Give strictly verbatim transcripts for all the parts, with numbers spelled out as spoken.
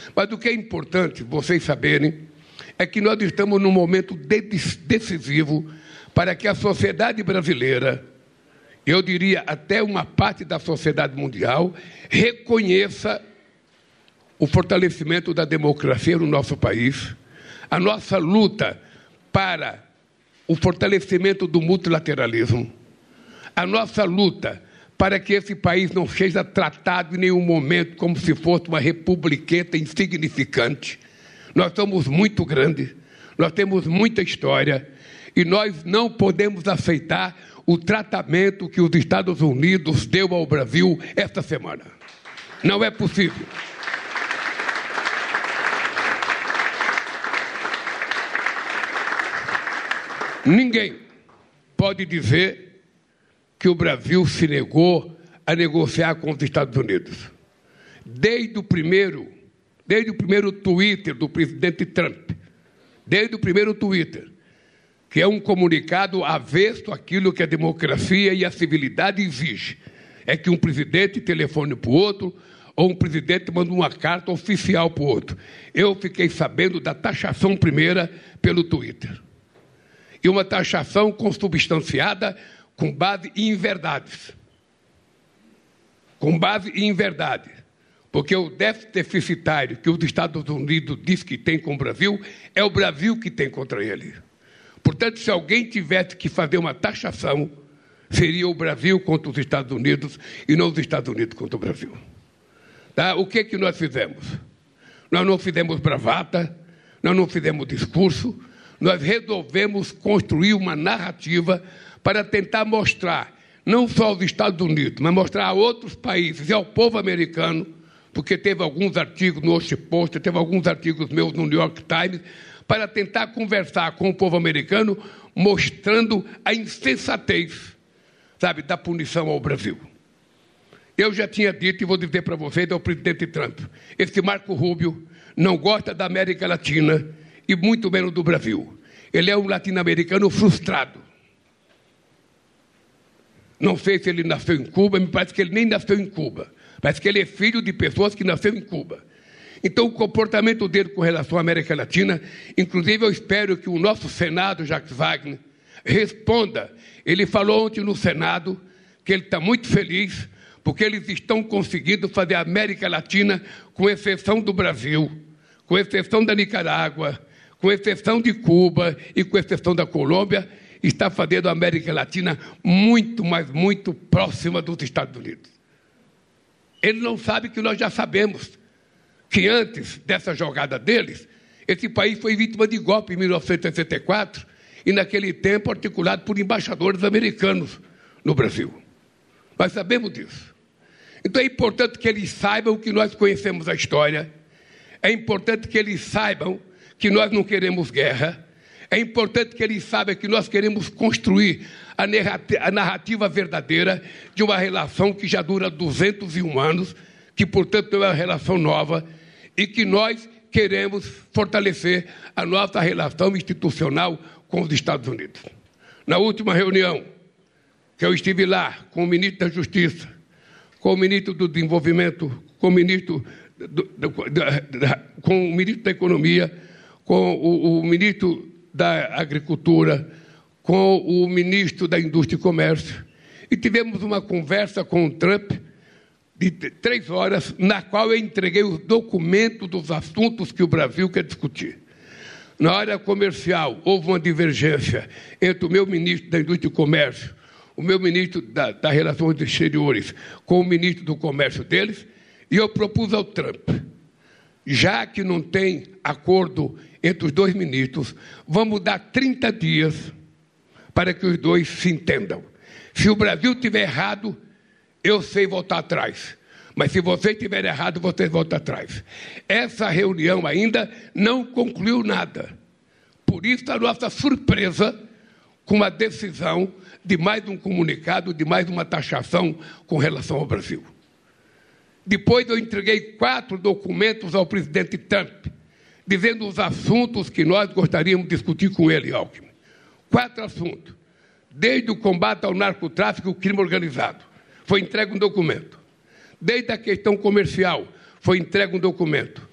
Mas o que é importante vocês saberem é que nós estamos num momento decisivo para que a sociedade brasileira, eu diria até uma parte da sociedade mundial, reconheça o fortalecimento da democracia no nosso país, a nossa luta para o fortalecimento do multilateralismo, a nossa luta para que esse país não seja tratado em nenhum momento como se fosse uma republiqueta insignificante. Nós somos muito grandes, nós temos muita história e nós não podemos aceitar o tratamento que os Estados Unidos deu ao Brasil esta semana. Não é possível. Ninguém pode dizer que o Brasil se negou a negociar com os Estados Unidos. Desde o primeiro, desde o primeiro Twitter do presidente Trump, desde o primeiro Twitter, que é um comunicado avesso àquilo que a democracia e a civilidade exigem, é que um presidente telefone para o outro ou um presidente manda uma carta oficial para o outro. Eu fiquei sabendo da taxação primeira pelo Twitter. E uma taxação consubstanciada com base em verdades. Com base em verdade. Porque o déficit deficitário que os Estados Unidos diz que tem com o Brasil, é o Brasil que tem contra ele. Portanto, se alguém tivesse que fazer uma taxação, seria o Brasil contra os Estados Unidos e não os Estados Unidos contra o Brasil. Tá? O que, que nós fizemos? Nós não fizemos bravata, nós não fizemos discurso, nós resolvemos construir uma narrativa para tentar mostrar, não só aos Estados Unidos, mas mostrar a outros países e ao povo americano, porque teve alguns artigos no Washington Post, teve alguns artigos meus no New York Times, para tentar conversar com o povo americano, mostrando a insensatez, sabe, da punição ao Brasil. Eu já tinha dito, e vou dizer para vocês, ao presidente Trump, esse Marco Rubio não gosta da América Latina e muito menos do Brasil. Ele é um latino-americano frustrado. Não sei se ele nasceu em Cuba, me parece que ele nem nasceu em Cuba. Parece que ele é filho de pessoas que nasceram em Cuba. Então, o comportamento dele com relação à América Latina, inclusive eu espero que o nosso Senado, Jacques Wagner, responda. Ele falou ontem no Senado que ele está muito feliz porque eles estão conseguindo fazer a América Latina, com exceção do Brasil, com exceção da Nicarágua, com exceção de Cuba e com exceção da Colômbia, está fazendo a América Latina muito, mas muito próxima dos Estados Unidos. Ele não sabe que nós já sabemos que antes dessa jogada deles, esse país foi vítima de golpe em mil novecentos e sessenta e quatro e, naquele tempo, articulado por embaixadores americanos no Brasil. Nós sabemos disso. Então, é importante que eles saibam que nós conhecemos a história, é importante que eles saibam que nós não queremos guerra, é importante que eles saibam que nós queremos construir a narrativa verdadeira de uma relação que já dura duzentos e um anos, que, portanto, não é uma relação nova, e que nós queremos fortalecer a nossa relação institucional com os Estados Unidos. Na última reunião, que eu estive lá com o ministro da Justiça, com o ministro do Desenvolvimento, com o ministro, do, do, da, da, com o ministro da Economia, com o, o ministro da Agricultura, com o ministro da Indústria e Comércio, e tivemos uma conversa com o Trump de três horas, na qual eu entreguei os documentos dos assuntos que o Brasil quer discutir. Na área comercial, houve uma divergência entre o meu ministro da Indústria e Comércio, o meu ministro da, das Relações Exteriores, com o ministro do Comércio deles, e eu propus ao Trump, já que não tem acordo entre os dois ministros, vamos dar trinta dias para que os dois se entendam. Se o Brasil estiver errado, eu sei voltar atrás. Mas se vocês estiverem errado, vocês voltam atrás. Essa reunião ainda não concluiu nada. Por isso, a nossa surpresa com a decisão de mais um comunicado, de mais uma taxação com relação ao Brasil. Depois eu entreguei quatro documentos ao presidente Trump, dizendo os assuntos que nós gostaríamos de discutir com ele, Alckmin. Quatro assuntos. Desde o combate ao narcotráfico e o crime organizado, foi entregue um documento. Desde a questão comercial, foi entregue um documento.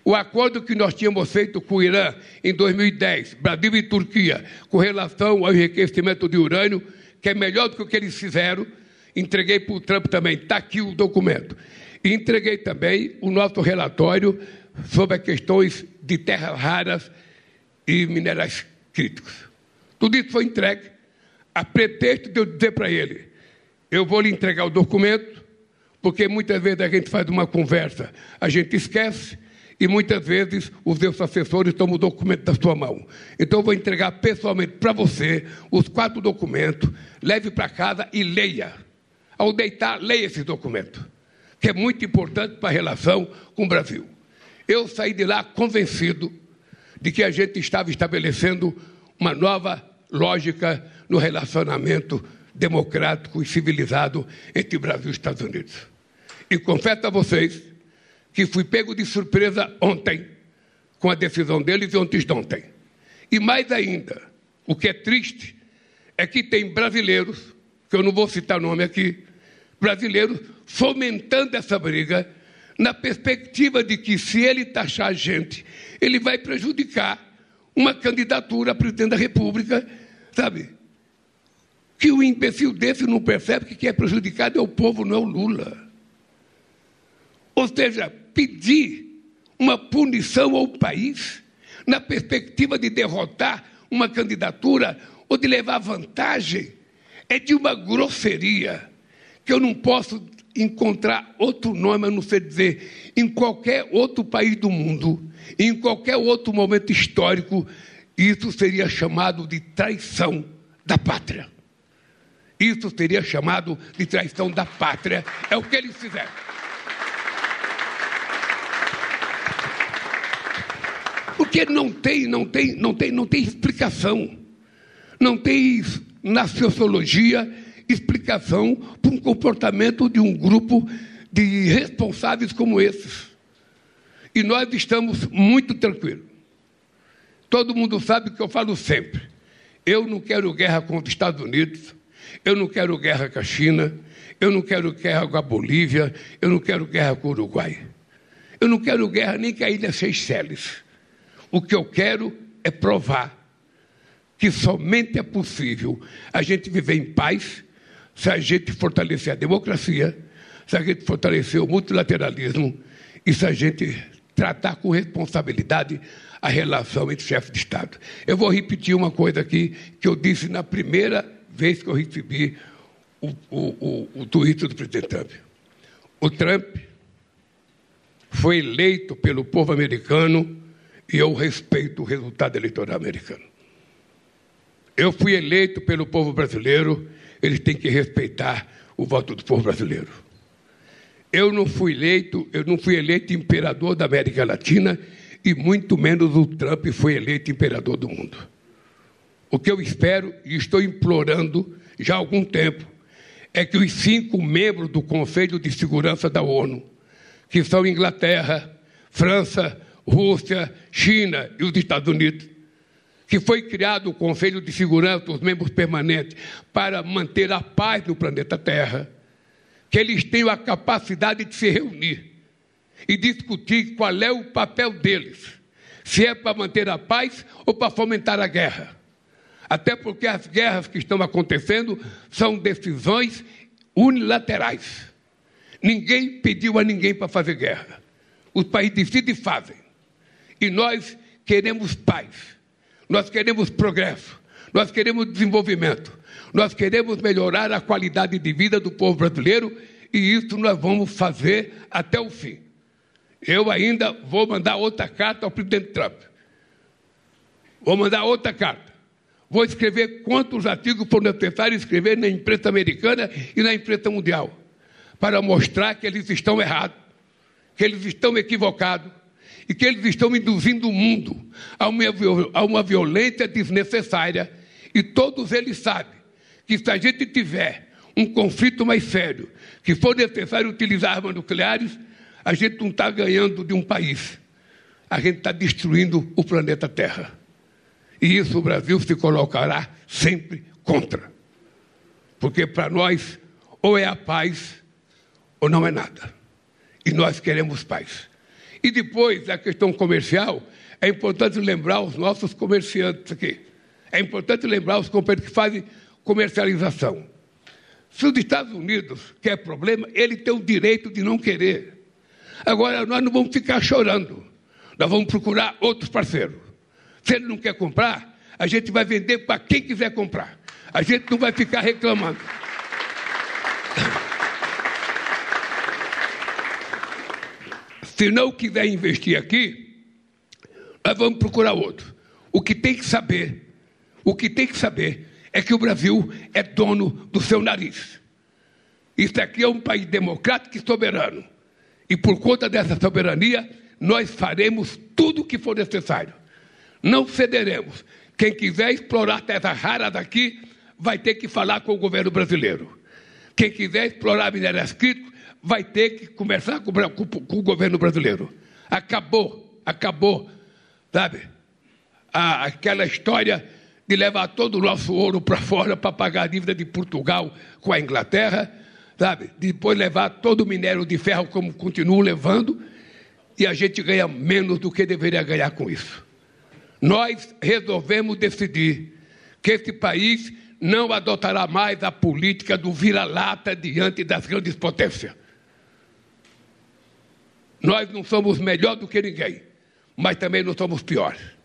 O acordo que nós tínhamos feito com o Irã em dois mil e dez, Brasil e Turquia, com relação ao enriquecimento de urânio, que é melhor do que o que eles fizeram, entreguei para o Trump também, está aqui o documento. E entreguei também o nosso relatório sobre as questões de terras raras e minerais críticos. Tudo isso foi entregue a pretexto de eu dizer para ele, eu vou lhe entregar o documento, porque muitas vezes a gente faz uma conversa, a gente esquece, e muitas vezes os seus assessores tomam o documento da sua mão. Então eu vou entregar pessoalmente para você os quatro documentos, leve para casa e leia. Ao deitar, leia esse documento, que é muito importante para a relação com o Brasil. Eu saí de lá convencido de que a gente estava estabelecendo uma nova lógica no relacionamento democrático e civilizado entre Brasil e Estados Unidos. E confesso a vocês que fui pego de surpresa ontem com a decisão deles e ontem de ontem. E mais ainda, o que é triste é que tem brasileiros, que eu não vou citar o nome aqui, brasileiros fomentando essa briga na perspectiva de que, se ele taxar a gente, ele vai prejudicar uma candidatura a presidente da República, sabe? Que o imbecil desse não percebe que quem é prejudicado é o povo, não é o Lula. Ou seja, pedir uma punição ao país na perspectiva de derrotar uma candidatura ou de levar vantagem é de uma grosseria que eu não posso encontrar outro nome a não ser dizer, em qualquer outro país do mundo, em qualquer outro momento histórico, isso seria chamado de traição da pátria. Isso seria chamado de traição da pátria. É o que eles fizeram. Porque não tem, não tem, não tem, não tem explicação. Não tem, na sociologia, explicação para um comportamento de um grupo de irresponsáveis como esses. E nós estamos muito tranquilos. Todo mundo sabe que eu falo sempre. Eu não quero guerra com os Estados Unidos, eu não quero guerra com a China, eu não quero guerra com a Bolívia, eu não quero guerra com o Uruguai. Eu não quero guerra nem com a Ilha Seychelles. O que eu quero é provar que somente é possível a gente viver em paz se a gente fortalecer a democracia, se a gente fortalecer o multilateralismo e se a gente tratar com responsabilidade a relação entre chefes de Estado. Eu vou repetir uma coisa aqui que eu disse na primeira vez que eu recebi o, o, o, o tweet do presidente Trump. O Trump foi eleito pelo povo americano e eu respeito o resultado eleitoral americano. Eu fui eleito pelo povo brasileiro, eles têm que respeitar o voto do povo brasileiro. Eu não fui eleito, eu não fui eleito imperador da América Latina e muito menos o Trump foi eleito imperador do mundo. O que eu espero e estou implorando já há algum tempo é que os cinco membros do Conselho de Segurança da ONU, que são Inglaterra, França, Rússia, China e os Estados Unidos, que foi criado o Conselho de Segurança, os membros permanentes, para manter a paz no planeta Terra, que eles tenham a capacidade de se reunir e discutir qual é o papel deles, se é para manter a paz ou para fomentar a guerra. Até porque as guerras que estão acontecendo são decisões unilaterais. Ninguém pediu a ninguém para fazer guerra. Os países decidem e fazem. E nós queremos paz, nós queremos progresso, nós queremos desenvolvimento, nós queremos melhorar a qualidade de vida do povo brasileiro e isso nós vamos fazer até o fim. Eu ainda vou mandar outra carta ao presidente Trump. Vou mandar outra carta. Vou escrever quantos artigos for necessário escrever na imprensa americana e na imprensa mundial, para mostrar que eles estão errados, que eles estão equivocados e que eles estão induzindo o mundo a uma, a uma violência desnecessária. E todos eles sabem que se a gente tiver um conflito mais sério, que for necessário utilizar armas nucleares, a gente não está ganhando de um país, a gente está destruindo o planeta Terra. E isso o Brasil se colocará sempre contra. Porque para nós, ou é a paz, ou não é nada. E nós queremos paz. E depois, a questão comercial, é importante lembrar os nossos comerciantes aqui. É importante lembrar os companheiros que fazem comercialização. Se os Estados Unidos quer problema, ele tem o direito de não querer. Agora, nós não vamos ficar chorando. Nós vamos procurar outros parceiros. Se ele não quer comprar, a gente vai vender para quem quiser comprar. A gente não vai ficar reclamando. Se não quiser investir aqui, nós vamos procurar outro. O que tem que saber, o que tem que saber é que o Brasil é dono do seu nariz. Isso aqui é um país democrático e soberano. E por conta dessa soberania, nós faremos tudo o que for necessário. Não cederemos. Quem quiser explorar terra rara daqui, vai ter que falar com o governo brasileiro. Quem quiser explorar minérios críticos, vai ter que conversar com, com, com o governo brasileiro. Acabou, acabou, sabe? A, aquela história de levar todo o nosso ouro para fora para pagar a dívida de Portugal com a Inglaterra, sabe? Depois levar todo o minério de ferro como continuam levando, e a gente ganha menos do que deveria ganhar com isso. Nós resolvemos decidir que esse país não adotará mais a política do vira-lata diante das grandes potências. Nós não somos melhor do que ninguém, mas também não somos piores.